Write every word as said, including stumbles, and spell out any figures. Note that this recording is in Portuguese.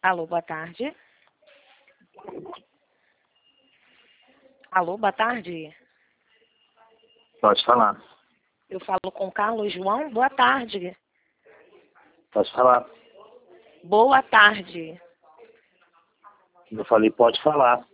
Alô, boa tarde. Alô, boa tarde. Pode falar. Eu falo com Carlos João. Boa tarde. Pode falar. Boa tarde. Eu falei, pode falar.